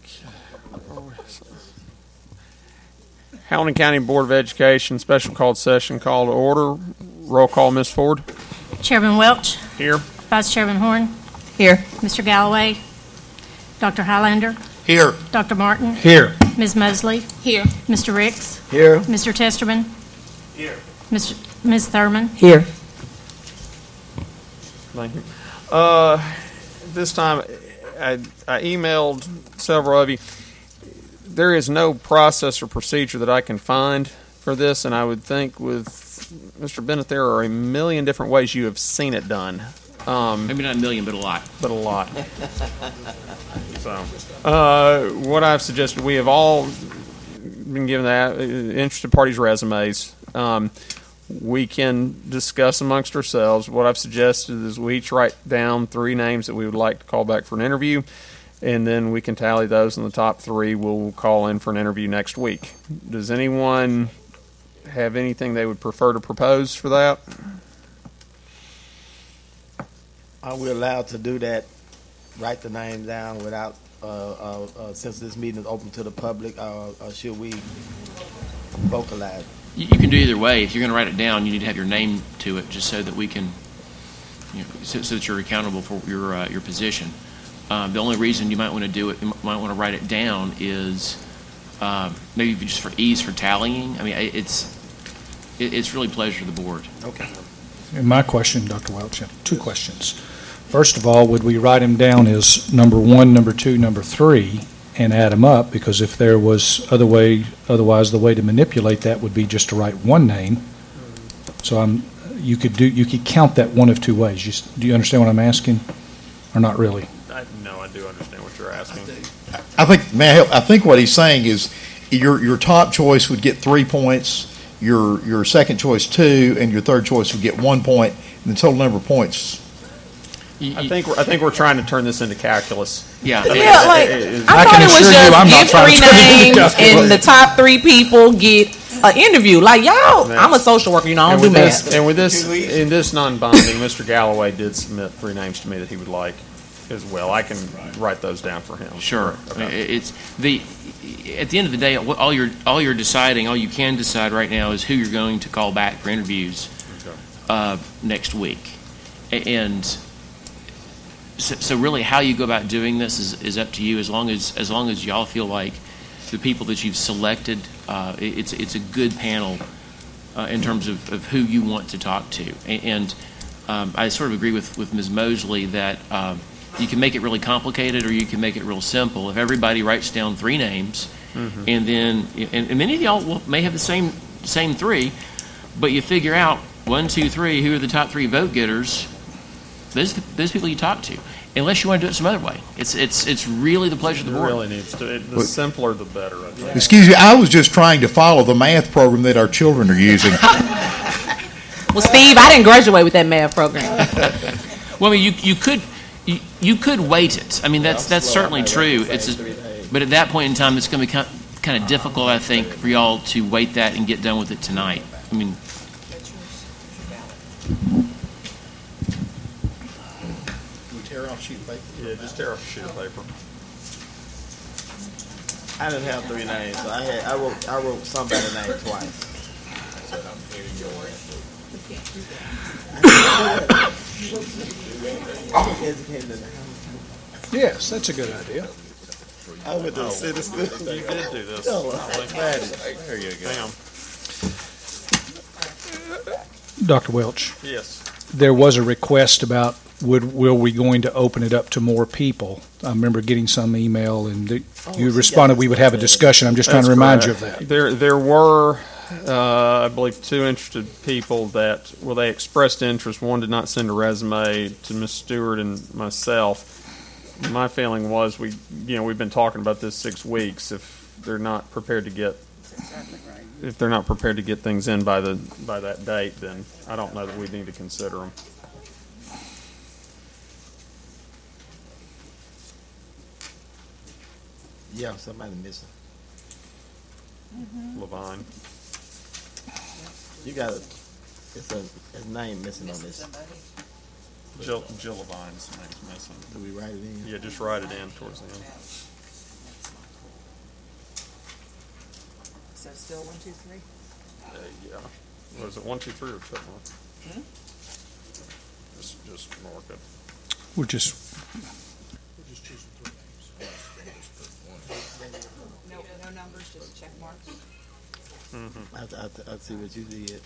Hamilton County Board of Education special called session call to order. Roll call, Ms. Ford. Chairman Welch. Here. Vice Chairman Horn. Here. Mr. Galloway. Dr. Highlander. Here. Dr. Martin. Here. Ms. Mosley. Here. Mr. Ricks. Here. Mr. Testerman. Here. Ms. Thurman. Here. Thank you. This time, I emailed several of you. There is no process or procedure that I can find for this, and I would think with Mr. Bennett, there are a million different ways you have seen it done. Maybe not a million, but a lot. But a lot. So, what I've suggested, we have all been given that interested parties' resumes. We can discuss amongst ourselves. What I've suggested is we each write down 3 names that we would like to call back for an interview, and then we can tally those, and the top 3 we'll call in for an interview next week. Does anyone have anything they would prefer to propose for that? Are we allowed to do that? Write the name down without, since this meeting is open to the public, or should we vocalize? You can do either way. If you're going to write it down, you need to have your name to it, just so that we can, so that you're accountable for your position. The only reason you might want to do it, you might want to write it down, is maybe just for ease for tallying. I mean, it's really pleasure to the board. Okay. And my question, Dr. Welch, 2 questions. First of all, would we write them down as number 1, number 2, number 3, and add them up? Because if there was otherwise the way to manipulate that would be just to write 1 name. So you could count that one of 2 ways. Do you understand what I'm asking, or not really? No, I do understand what you're asking. I think, may I help? I think what he's saying is your top choice would get 3 points, your second choice 2, and your third choice would get 1 point, and the total number of points. I think we're trying to turn this into calculus. Yeah. Yeah, like I thought it was just give 3 names and the top 3 people get an interview. Like y'all, I'm a social worker, I don't do math. And with this, in this non-binding, Mr. Galloway did submit 3 names to me that he would like as well. I can write those down for him. Sure. It's at the end of the day, all you're deciding, all you can decide right now is who you're going to call back for interviews next week, and so really how you go about doing this is up to you. As long as y'all feel like the people that you've selected, it's a good panel in terms of who you want to talk to, and I sort of agree with Ms. Mosley that. You can make it really complicated, or you can make it real simple. If everybody writes down 3 names, and then and many of y'all may have the same 3, but you figure out 1, 2, 3 who are the top 3 vote getters. Those people you talk to, unless you want to do it some other way. It's really the pleasure of the board. It really needs to. The simpler, the better. I think. Excuse me, I was just trying to follow the math program that our children are using. Well, Steve, I didn't graduate with that math program. Well, I mean, you could weight it. I mean, that's certainly true. But at that point in time, it's going to be kind of difficult, I think, for y'all to weight that and get done with it tonight. I mean, We tear off a sheet of paper. Yeah, just tear off a sheet of paper. I didn't have 3 names, so I wrote somebody's name twice. Yes, that's a good idea. I went to the city school. You did do this. There you go. Damn. Dr. Welch, Yes. there was a request about were we going to open it up to more people? I remember getting some email, and you responded we would have a discussion. I'm just trying to remind you of that. There were, I believe, 2 interested people that, well, they expressed interest. One did not send a resume to Ms. Stewart and myself. My feeling was we've been talking about this 6 weeks. If they're not prepared to get things in by that date, then I don't know that we need to consider them. Yeah, somebody missing. Levine. You got it's a name missing on this. Jill Levine's name's missing. Do we write it in? Yeah, just write it in towards the end. So still 1, 2, 3. Yeah. Was it 1, 2, 3 or triple? Just mark it. We're just No numbers, just check marks. I see what you did.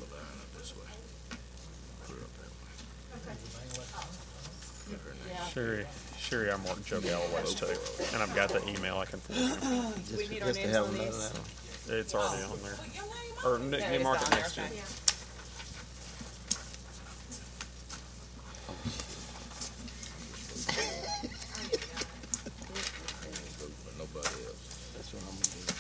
Sherry, I marked Joe Galloway's too, and I've got the email I can forward you. Just to have another one. It's already on there. Or Nick, mark it next to you. That's what I'm gonna do.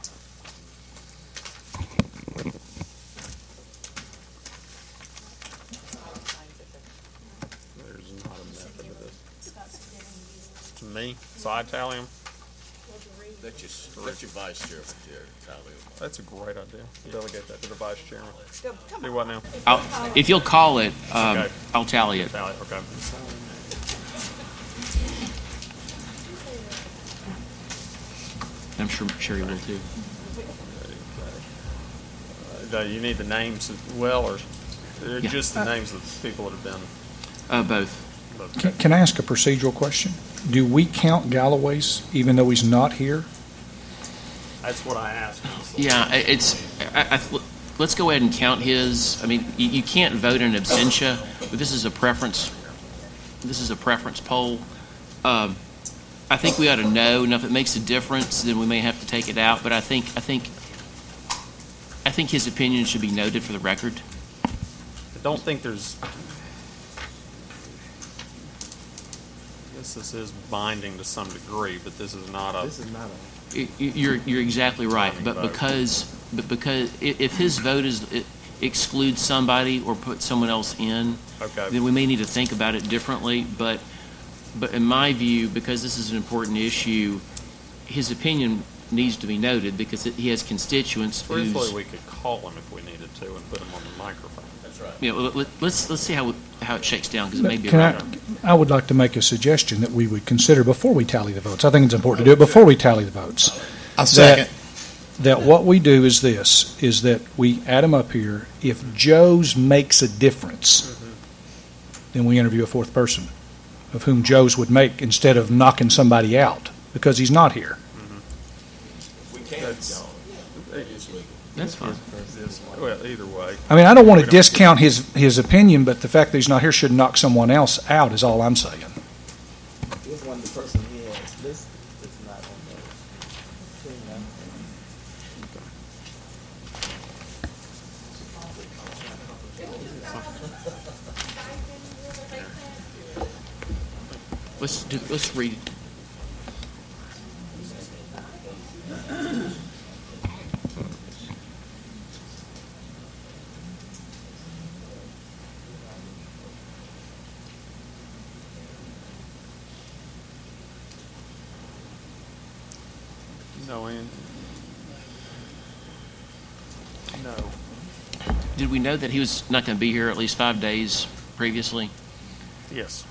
There's not a method to this. To me, so I tally them. Let your vice chairman, Jerry, tally them. That's a great idea. Delegate that to the vice chairman. Do what now? If you'll call it, Okay. I'll tally it. Tally, okay. I'm sure Sherry will too. Do you need the names as well, or Yeah. just the names of the people that have been? Both. Can I ask a procedural question? Do we count Galloway's even though he's not here? That's what I asked. Yeah, let's go ahead and count his. I mean, you can't vote in absentia, but this is a preference. This is a preference poll. I think we ought to know. Now, if it makes a difference, then we may have to take it out. But I think his opinion should be noted for the record. I don't think there's. This is binding to some degree, but this is not a. This is not a. You're exactly right, but Vote. because if his vote excludes somebody or puts someone else in, Okay. then we may need to think about it differently. But in my view, because this is an important issue, his opinion needs to be noted because he has constituents Truthfully, who's. we could call him if we needed to and put him on the microphone. That's right. You know, let's see how it shakes down because it may be Can right. I would like to make a suggestion that we would consider before we tally the votes. I think it's important to do it before we tally the votes. I second. That what we do is this, is that we add them up here. If Joe's makes a difference, then we interview a fourth person of whom Joe's would make instead of knocking somebody out because he's not here. We can, That's fine. Well, either way. I mean, I don't want to discount his opinion, but the fact that he's not here should knock someone else out is all I'm saying. This one, the person he has listed is not on there. Let's read. No, no. Did we know that he was not going to be here at least 5 days previously? Yes.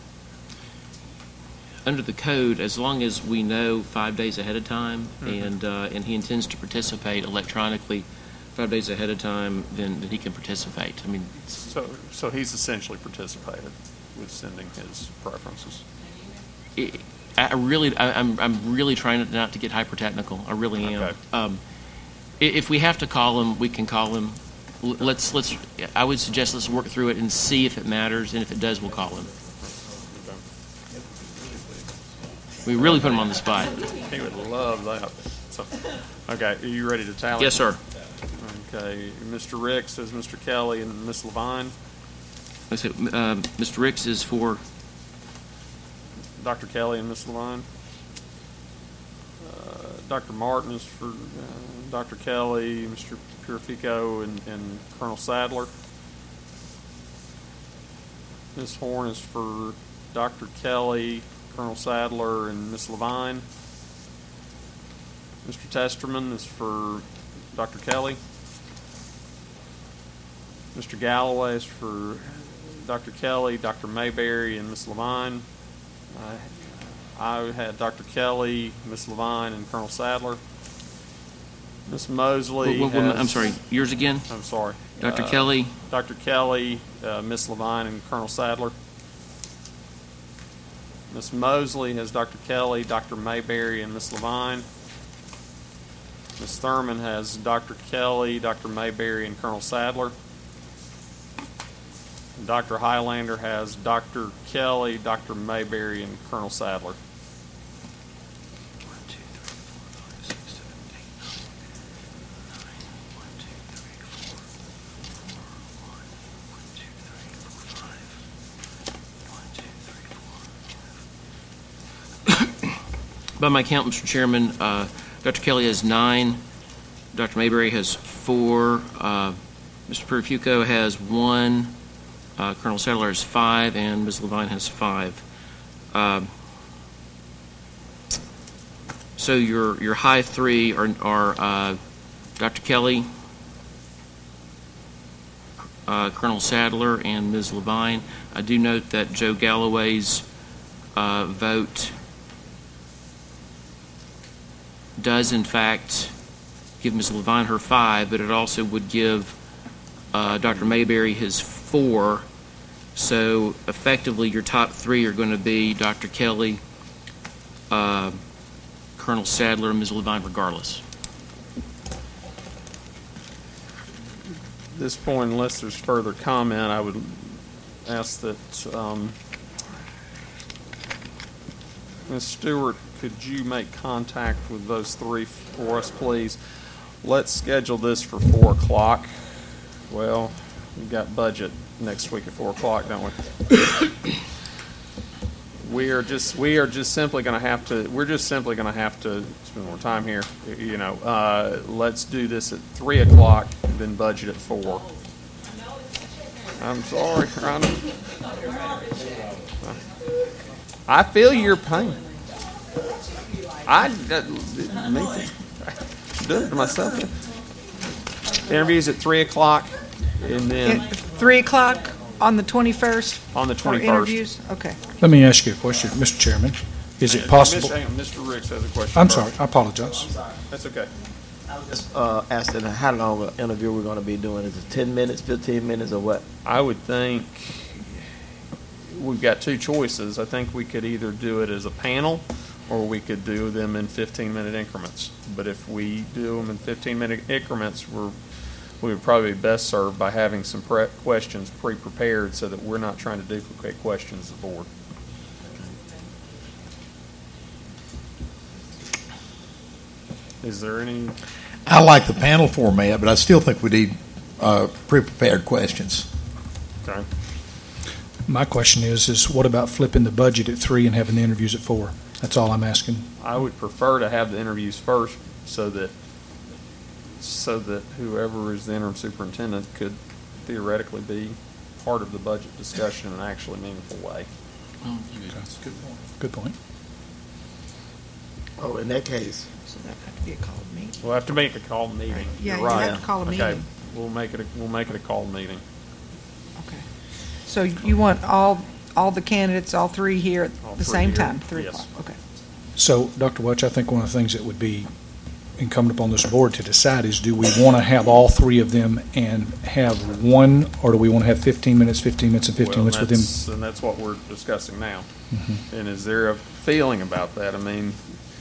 Under the code, as long as we know 5 days ahead of time, and he intends to participate electronically 5 days ahead of time, then he can participate. I mean, So he's essentially participated with sending his preferences. I'm really trying not to get hyper technical. I really am. Okay. If we have to call him, we can call him. I would suggest let's work through it and see if it matters, and if it does, we'll call him. We really put him on the spot. He would love that. So, okay, are you ready to tally? Yes, sir. Okay, Mr. Ricks is Mr. Kelly and Ms. Levine. Let's see, Mr. Ricks is for Dr. Kelly and Ms. Levine. Dr. Martin is for Dr. Kelly, Mr. Purifico, and Colonel Sadler. Ms. Horn is for Dr. Kelly, Colonel Sadler, and Ms. Levine. Mr. Testerman is for Dr. Kelly. Mr. Galloway is for Dr. Kelly, Dr. Mayberry, and Ms. Levine. I had Dr. Kelly, Ms. Levine, and Colonel Sadler. Ms. Mosley I'm has- sorry, yours again? I'm sorry. Dr. Kelly? Dr. Kelly, Ms. Levine, and Colonel Sadler. Ms. Mosley has Dr. Kelly, Dr. Mayberry, and Ms. Levine. Ms. Thurman has Dr. Kelly, Dr. Mayberry, and Colonel Sadler. And Dr. Highlander has Dr. Kelly, Dr. Mayberry, and Colonel Sadler. By my count, Mr. Chairman, Dr. Kelly has 9, Dr. Mayberry has 4, Mr. Perfuco has 1, Colonel Sadler has 5, and Ms. Levine has 5. So your high 3 are Dr. Kelly, Colonel Sadler, and Ms. Levine. I do note that Joe Galloway's vote does in fact give Ms. Levine her 5, but it also would give Dr. Mayberry his 4. So effectively, your top 3 are going to be Dr. Kelly, Colonel Sadler, and Ms. Levine, regardless. At this point, unless there's further comment, I would ask that Ms. Stewart, could you make contact with those 3 for us, please? Let's schedule this for 4 o'clock. Well, we've got budget next week at 4 o'clock, don't we? We are just simply going to have to. We're just simply going to have to spend more time here. You know, let's do this at 3 o'clock, then budget at 4. I'm sorry, Rhonda. I feel your pain. I did it to myself. Interviews at 3 o'clock, and then 3 o'clock on the 21st? on the For 21st. interviews? Okay. Let me ask you a question, Mr. Chairman. Is it possible? Mr. Ricks has a question. I'm first. sorry, I apologize. That's okay. Just asking how long an interview we're going to be doing. Is it 10 minutes, 15 minutes, or what? I would think we've got 2 choices. I think we could either do it as a panel, or we could do them in 15-minute increments. But if we do them in 15-minute increments, we would probably be best served by having some questions pre-prepared so that we're not trying to duplicate questions as a board. Is there any? I like the panel format, but I still think we need pre-prepared questions. Okay. My question is what about flipping the budget at 3 and having the interviews at 4? That's all I'm asking. I would prefer to have the interviews first so that whoever is the interim superintendent could theoretically be part of the budget discussion in an actually meaningful way. Good point. Oh, in that case, So that have to be a called meeting. We'll have to make a called meeting. Yeah, You're you right. have to call a Okay, meeting. we'll make it a called meeting. Okay. So you want all the candidates, all 3 here All at the 3 same here. time, 3 Yes. o'clock? Okay. So, Dr. Welch, I think one of the things that would be incumbent upon this board to decide is, do we want to have all 3 of them and have one, or do we want to have 15 minutes, 15 minutes, and 15 minutes with them? And that's what we're discussing now. And is there a feeling about that? I mean,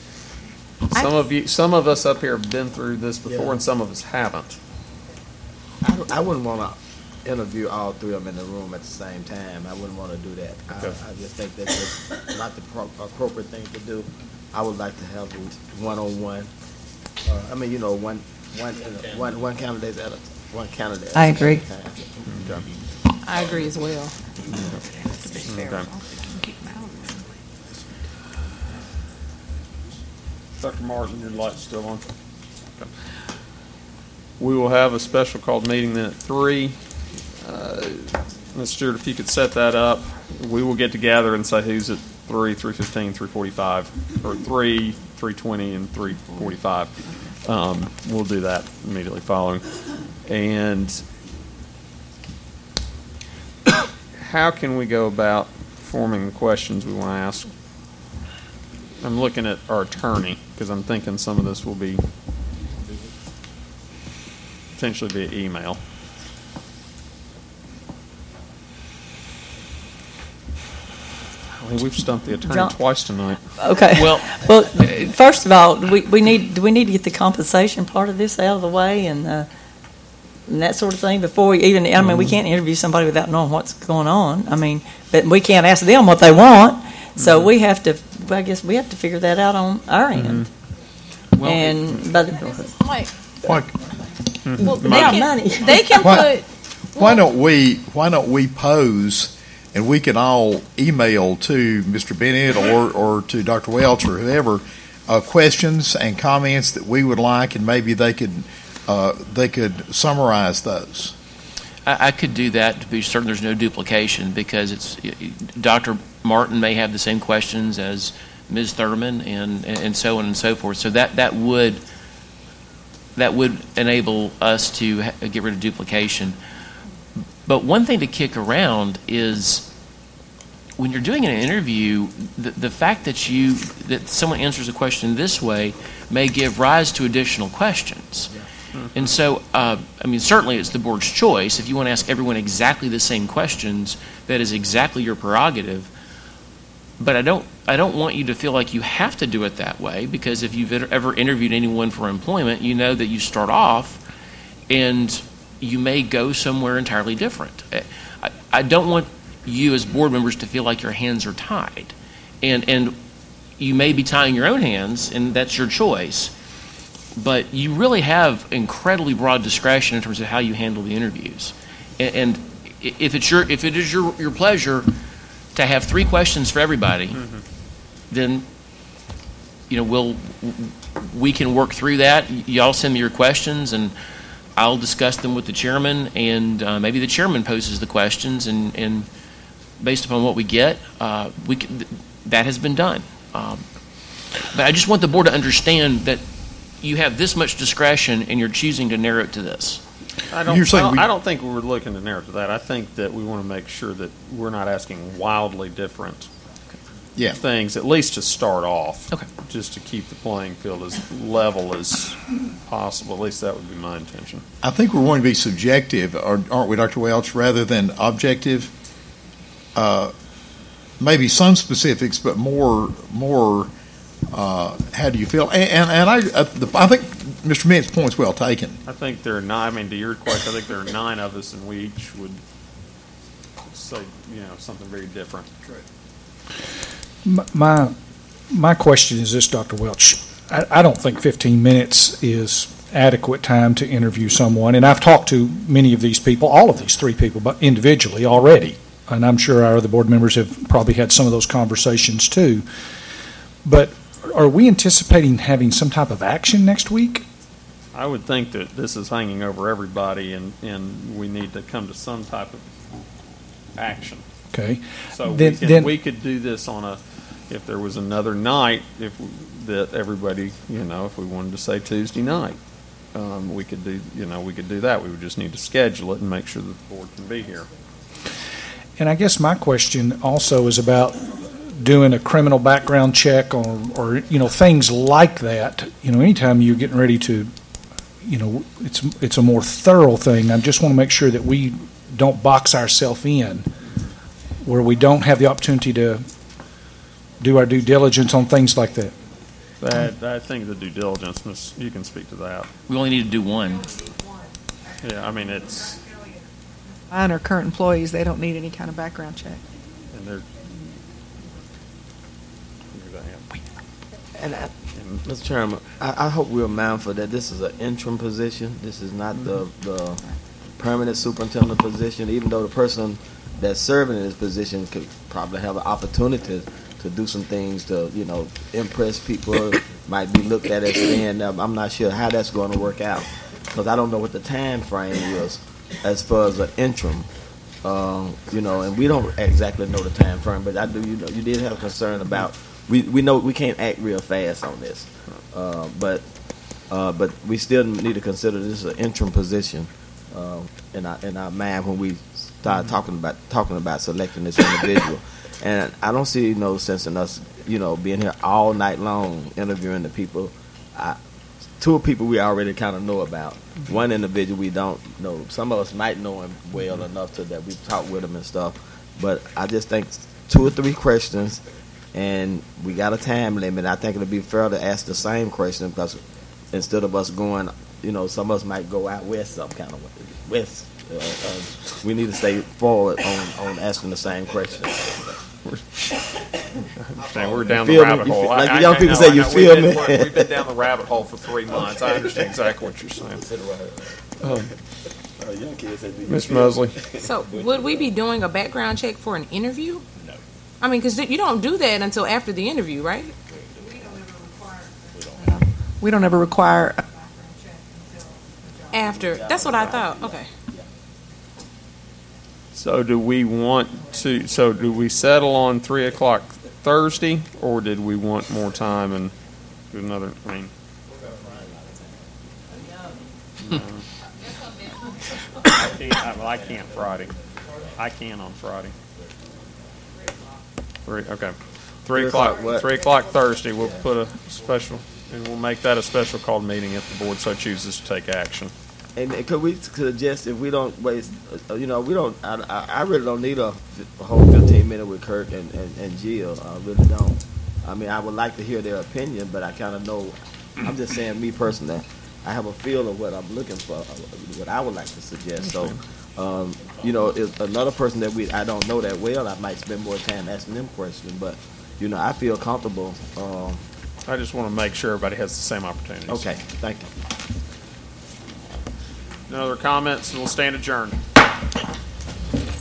some of us up here have been through this before, Yeah. and some of us haven't. I wouldn't want to interview all 3 of them in the room at the same time. I wouldn't want to do that. Okay. I just think that's just not the appropriate thing to do. I would like to have one-on-one. I mean, one candidate at one candidate. I agree. At a time. Okay. I agree as well. Okay. Dr. Martin, your light's still on. Okay. We will have a special called meeting then at 3. Ms. Stewart, if you could set that up, we will get together and say who's at 3, 3:15, 3:45, or 3, 3:20, and 3:45. We'll do that immediately following. And how can we go about forming the questions we want to ask? I'm looking at our attorney because I'm thinking some of this will be potentially via email. We've stumped the attorney John- twice tonight. Okay. Well, first of all, do we need to get the compensation part of this out of the way and that sort of thing before we even? I mean, we can't interview somebody without knowing what's going on. I mean, but we can't ask them what they want. So we have to. I guess we have to figure that out on our end. Well, Why, Well, they can Why- put. why don't we pose, and we can all email to Mr. Bennett or to Dr. Welch or whoever questions and comments that we would like, and maybe they could summarize those. I could do that to be certain there's no duplication, because it's Dr. Martin may have the same questions as Ms. Thurman and so on and so forth. So that would enable us to get rid of duplication. But one thing to kick around is when you're doing an interview, the fact that someone answers a question this way may give rise to additional questions. And so, I mean, certainly it's the board's choice. If you want to ask everyone exactly the same questions, that is exactly your prerogative. But I don't want you to feel like you have to do it that way, because if you've ever interviewed anyone for employment, you know that you start off and you may go somewhere entirely different. I don't want you as board members to feel like your hands are tied. And you may be tying your own hands, and that's your choice. But you really have incredibly broad discretion in terms of how you handle the interviews. And if it is your pleasure to have 3 questions for everybody, then we can work through that. Y'all send me your questions, and I'll discuss them with the chairman, and maybe the chairman poses the questions, and based upon what we get, that has been done. But I just want the board to understand that you have this much discretion, and you're choosing to narrow it to this. I don't think we're looking to narrow it to that. I think that we want to make sure that we're not asking wildly different things, at least to start off. Okay. Just to keep the playing field as level as possible. At least that would be my intention. I think we're going to be subjective, aren't we, Dr. Welch, rather than objective? Maybe some specifics, but more. How do you feel? And I think Mr. Bennett's point's well taken. I think there are 9. I mean, to your question, I think there are 9 of us, and we each would say, something very different. My question is this, Dr. Welch. I don't think 15 minutes is adequate time to interview someone, and I've talked to many of these people, all of these 3 people, but individually already, and I'm sure our other board members have probably had some of those conversations too. But are we anticipating having some type of action next week? I would think that this is hanging over everybody, and we need to come to some type of action. Okay. So we could do this if there was another night, that everybody, if we wanted to say Tuesday night, we could do that. We would just need to schedule it and make sure that the board can be here. And I guess my question also is about doing a criminal background check or things like that. Anytime you're getting ready to, it's a more thorough thing. I just want to make sure that we don't box ourselves in where we don't have the opportunity to do our due diligence on things like that. I think the due diligence, you can speak to that. We only need to do one. Yeah, I mean, it's... Mine are current employees. They don't need any kind of background check. And they're... And Mr. Chairman, I hope we're mindful that this is an interim position. This is not the permanent superintendent position, even though the person that's serving in this position could probably have an opportunity to do some things to, impress people, might be looked at as being, I'm not sure how that's going to work out, because I don't know what the time frame is as far as an interim, and we don't exactly know the time frame, but I do, you did have a concern about, we know we can't act real fast on this, but we still need to consider this an interim position in our mind when we start talking about selecting this individual. And I don't see no sense in us, being here all night long interviewing the people. two people we already kind of know about. One individual we don't know. Some of us might know him well enough to that we've talked with him and stuff. But I just think 2 or 3 questions, and we got a time limit. I think it'll be fair to ask the same question, because instead of us going, some of us might go out west some kind of way. West. We need to stay forward on asking the same question. We're down the rabbit hole. Like the young people say, you feel me? We've been down the rabbit hole for 3 months. I understand exactly what you're saying. Ms. Mosley. So, would we be doing a background check for an interview? No. I mean, because you don't do that until after the interview, right? We don't ever require. After. That's what I thought. Okay. So do we settle on 3 o'clock Thursday, or did we want more time and do another? I can't Friday. I can on Friday. 3 o'clock. 3 o'clock Thursday. We'll put a special, and we'll make that a special called meeting if the board so chooses to take action. And could we suggest, if we don't waste, we don't. I really don't need a whole 15-minute with Kirk and Jill. I really don't. I mean, I would like to hear their opinion, but I kind of know. I'm just saying, me personally, I have a feel of what I'm looking for, what I would like to suggest. So, if another person that I don't know that well, I might spend more time asking them questions. But, I feel comfortable. I just want to make sure everybody has the same opportunities. Okay, thank you. No other comments, and we'll stand adjourned.